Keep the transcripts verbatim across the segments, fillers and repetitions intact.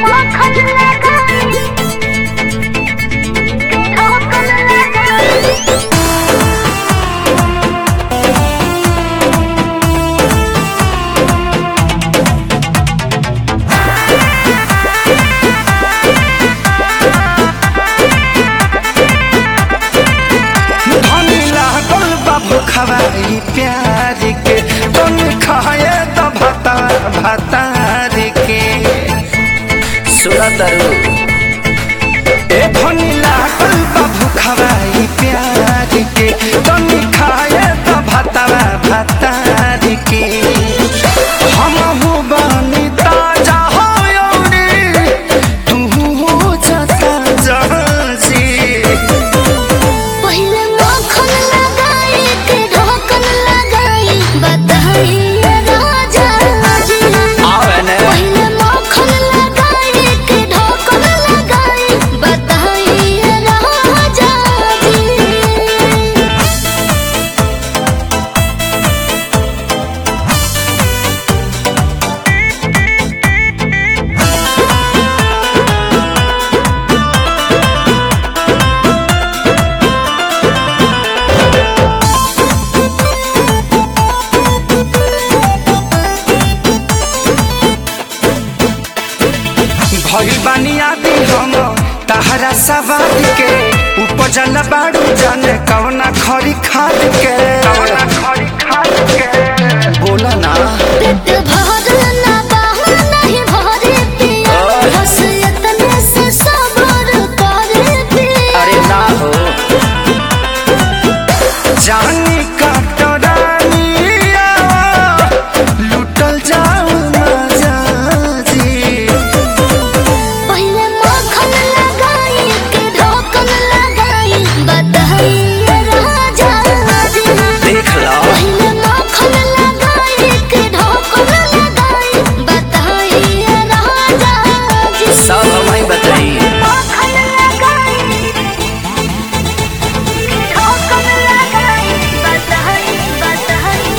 खवाई प्यार के तुम खाए तो भता भतार के सुरतरू ए धनी लागल बाबू खवाई प्यार के तुम खाए तो भता भतार के हम हो बनी ताजा हो रे तू हो जता जहाजी पहिले मखन लगाई के ढोकन लगाई बताई राजा जी आवे ने पहिले मखन लगाई के ढोकन लगाई बताई राजा जी। भइल बानी आदि हम तहरा सवाद के उपजल बाड़ू जाने कवना खरी खाद के कवना खरी खाद के बोला ना पेट भरल ना बाहर नहीं भरे पिया बस इतने से सब्र करे पिया। अरे ना हो जानी काटरानी लुटल जाऊ मजा जी पहिले मखन लगाई के ढोकन लगाई बताई राजा जी देख लो पहिले मखन लगाई के ढोकन लगाई बताई राजा जी सब हमें बताइए मखन लगाई के ढोकन लगाई बताई बताई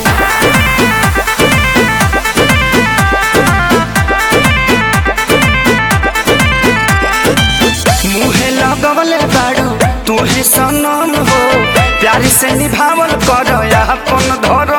मुहे लगवले बाड़ू तुहे सनम हो प्यारी से निभावल कर अपन धर्म